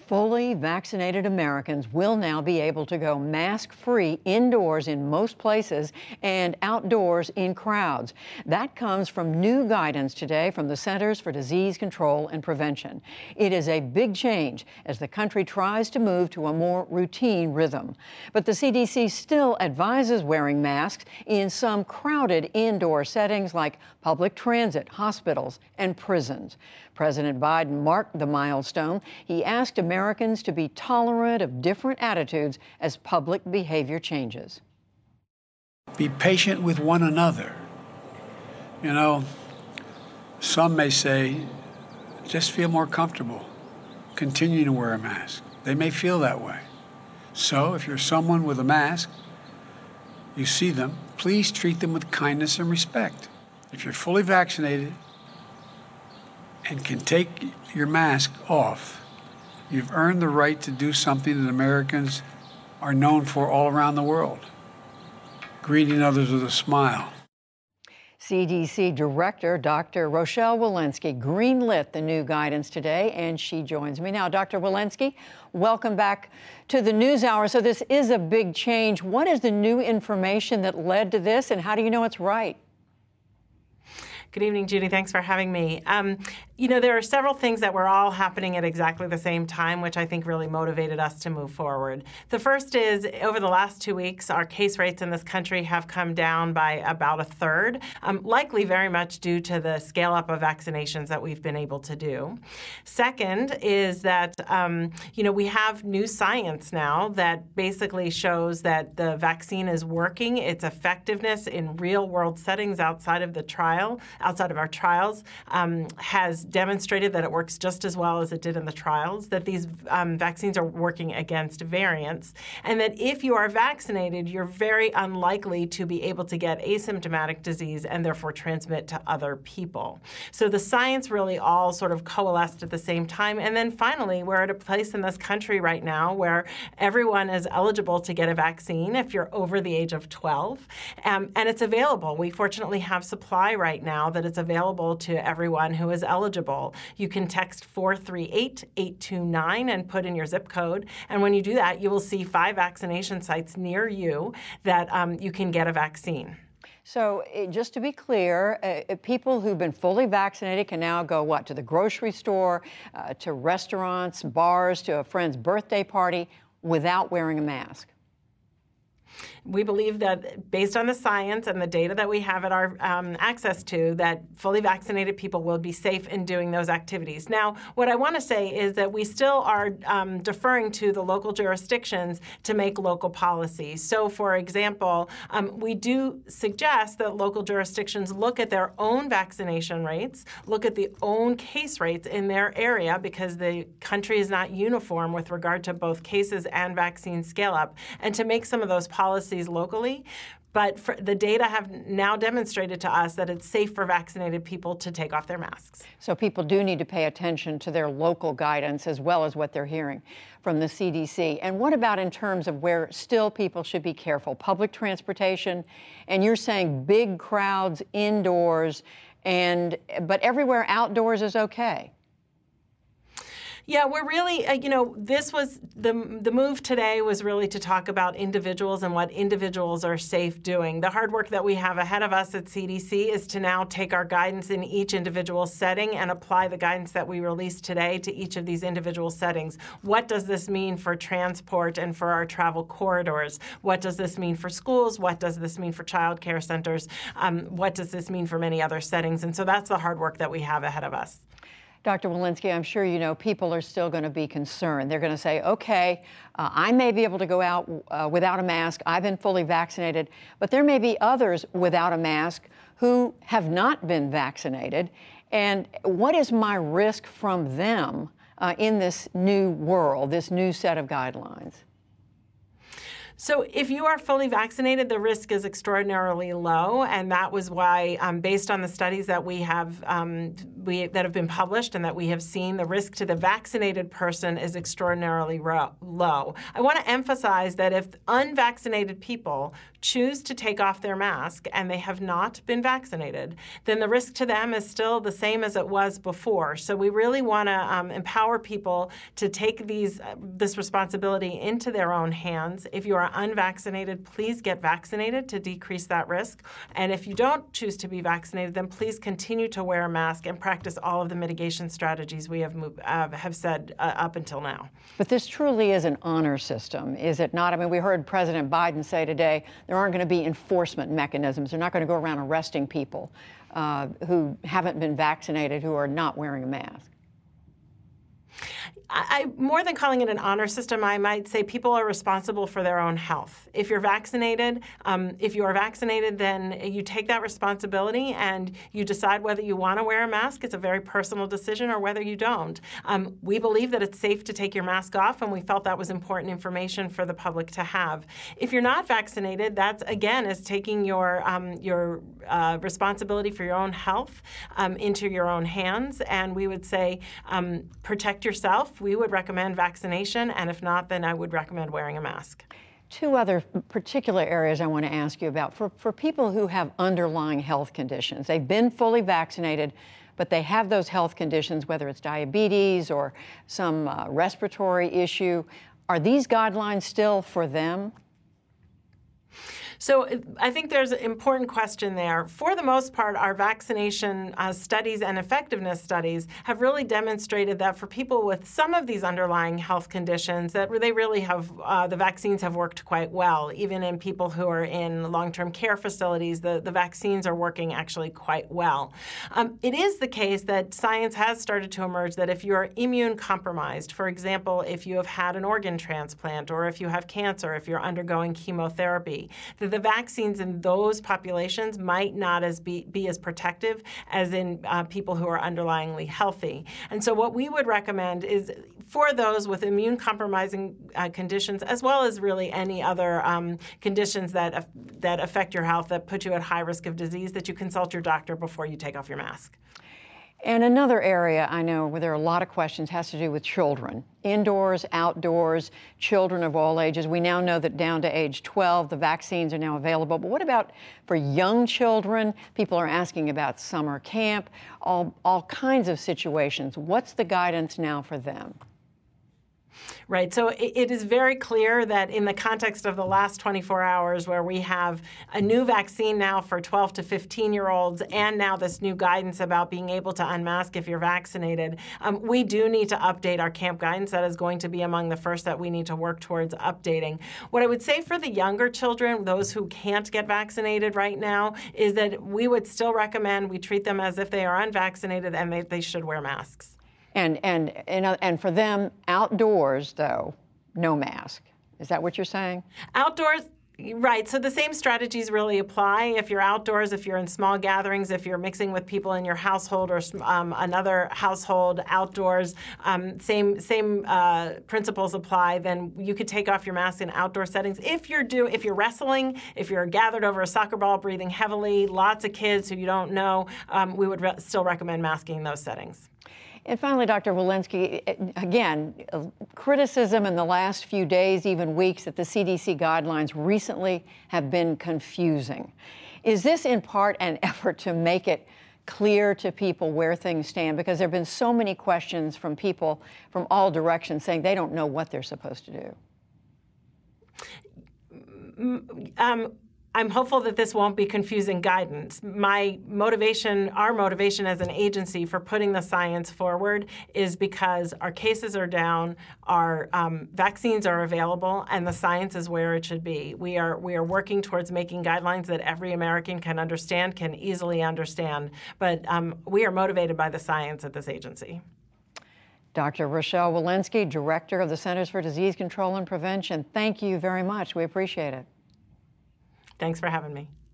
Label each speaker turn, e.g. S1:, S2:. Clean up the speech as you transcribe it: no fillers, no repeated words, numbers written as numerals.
S1: Fully vaccinated Americans will now be able to go mask-free indoors in most places and outdoors in crowds. That comes from new guidance today from the Centers for Disease Control and Prevention. It is a big change as the country tries to move to a more routine rhythm. But the CDC still advises wearing masks in some crowded indoor settings like public transit, hospitals, and prisons. President Biden marked the milestone. He asked Americans to be tolerant of different attitudes as public behavior changes.
S2: Be patient with one another. You know, some may say, just feel more comfortable. Continue to wear a mask. They may feel that way. So if you're someone with a mask, you see them, please treat them with kindness and respect. If you're fully vaccinated and can take your mask off, you've earned the right to do something that Americans are known for all around the world, greeting others with a smile.
S1: CDC Director Dr. Rochelle Walensky greenlit the new guidance today, and she joins me now. Dr. Walensky, welcome back to the NewsHour. So this is a big change. What is the new information that led to this, and how do you know it's right?
S3: Good evening, Judy. Thanks for having me. You know, there are several things that were all happening at exactly the same time, which I think really motivated us to move forward. The first is, over the last 2 weeks, our case rates in this country have come down by about a third, likely very much due to the scale up of vaccinations that we've been able to do. Second is that, you know, we have new science now that basically shows that the vaccine is working. Its effectiveness in real world settings outside of our trials, has demonstrated that it works just as well as it did in the trials, that these vaccines are working against variants, and that if you are vaccinated, you're very unlikely to be able to get asymptomatic disease and therefore transmit to other people. So the science really all sort of coalesced at the same time. And then finally, we're at a place in this country right now where everyone is eligible to get a vaccine if you're over the age of 12, and it's available. We fortunately have supply right now that it's available to everyone who is eligible. You can text 438-829 and put in your zip code. And when you do that, you will see 5 vaccination sites near you that you can get a vaccine.
S1: So just to be clear, people who've been fully vaccinated can now go, to the grocery store, to restaurants, bars, to a friend's birthday party without wearing a mask?
S3: We believe that based on the science and the data that we have at our access to, that fully vaccinated people will be safe in doing those activities. Now, what I want to say is that we still are deferring to the local jurisdictions to make local policy. So, for example, we do suggest that local jurisdictions look at their own vaccination rates, look at the own case rates in their area, because the country is not uniform with regard to both cases and vaccine scale up, and to make some of those policies locally. But the data have now demonstrated to us that it's safe for vaccinated people to take off their masks.
S1: So people do need to pay attention to their local guidance as well as what they're hearing from the CDC. And what about in terms of where still people should be careful? Public transportation, and you're saying big crowds indoors, but everywhere outdoors is okay.
S3: Yeah, we're really, you know, this was the move today was really to talk about individuals and what individuals are safe doing. The hard work that we have ahead of us at CDC is to now take our guidance in each individual setting and apply the guidance that we released today to each of these individual settings. What does this mean for transport and for our travel corridors? What does this mean for schools? What does this mean for child care centers? What does this mean for many other settings? And so that's the hard work that we have ahead of us.
S1: Dr. Walensky, I'm sure you know people are still going to be concerned. They're going to say, okay, I may be able to go out without a mask. I've been fully vaccinated. But there may be others without a mask who have not been vaccinated. And what is my risk from them in this new world, this new set of guidelines?
S3: So if you are fully vaccinated, the risk is extraordinarily low, and that was why, based on the studies that we have that have been published and that we have seen, the risk to the vaccinated person is extraordinarily low. I want to emphasize that if unvaccinated people choose to take off their mask and they have not been vaccinated, then the risk to them is still the same as it was before. So we really want to empower people to take this responsibility into their own hands. If you are unvaccinated, please get vaccinated to decrease that risk. And if you don't choose to be vaccinated, then please continue to wear a mask and practice all of the mitigation strategies we have said up until now.
S1: But this truly is an honor system, is it not? I mean, we heard President Biden say today there aren't going to be enforcement mechanisms. They're not going to go around arresting people who haven't been vaccinated, who are not wearing a mask.
S3: More than calling it an honor system, I might say people are responsible for their own health. If you're vaccinated, then you take that responsibility and you decide whether you want to wear a mask. It's a very personal decision, or whether you don't. We believe that it's safe to take your mask off, and we felt that was important information for the public to have. If you're not vaccinated, that's, again, is taking your responsibility for your own health into your own hands. And we would say protect yourself. We would recommend vaccination, and if not, then I would recommend wearing a mask.
S1: Two other particular areas I want to ask you about. For people who have underlying health conditions, they've been fully vaccinated, but they have those health conditions, whether it's diabetes or some respiratory issue. Are these guidelines still for them?
S3: So I think there's an important question there. For the most part, our vaccination studies and effectiveness studies have really demonstrated that for people with some of these underlying health conditions, that they really have, the vaccines have worked quite well. Even in people who are in long-term care facilities, the vaccines are working actually quite well. It is the case that science has started to emerge that if you're immune compromised, for example, if you have had an organ transplant, or if you have cancer, if you're undergoing chemotherapy, the vaccines in those populations might not be as protective as in people who are underlyingly healthy. And so what we would recommend is for those with immune compromising conditions, as well as really any other conditions that affect your health, that put you at high risk of disease, that you consult your doctor before you take off your mask.
S1: And another area I know where there are a lot of questions has to do with children. Indoors, outdoors, children of all ages. We now know that down to age 12, the vaccines are now available. But what about for young children? People are asking about summer camp, all kinds of situations. What's the guidance now for them?
S3: Right. So it is very clear that in the context of the last 24 hours, where we have a new vaccine now for 12 to 15-year-olds, and now this new guidance about being able to unmask if you're vaccinated, we do need to update our camp guidance. That is going to be among the first that we need to work towards updating. What I would say for the younger children, those who can't get vaccinated right now, is that we would still recommend we treat them as if they are unvaccinated, and they should wear masks.
S1: And for them, outdoors, though, no mask. Is that what you're saying?
S3: Outdoors, right. So the same strategies really apply. If you're outdoors, if you're in small gatherings, if you're mixing with people in your household or another household outdoors, same principles apply. Then you could take off your mask in outdoor settings. If you're wrestling, if you're gathered over a soccer ball, breathing heavily, lots of kids who you don't know, we would still recommend masking in those settings.
S1: And finally, Dr. Walensky, again, criticism in the last few days, even weeks, that the CDC guidelines recently have been confusing. Is this in part an effort to make it clear to people where things stand? Because there have been so many questions from people from all directions saying they don't know what they're supposed to do.
S3: I'm hopeful that this won't be confusing guidance. Our motivation as an agency for putting the science forward is because our cases are down, our vaccines are available, and the science is where it should be. We are working towards making guidelines that every American can understand, can easily understand. But we are motivated by the science at this agency.
S1: Dr. Rochelle Walensky, Director of the Centers for Disease Control and Prevention, thank you very much. We appreciate it.
S3: Thanks for having me.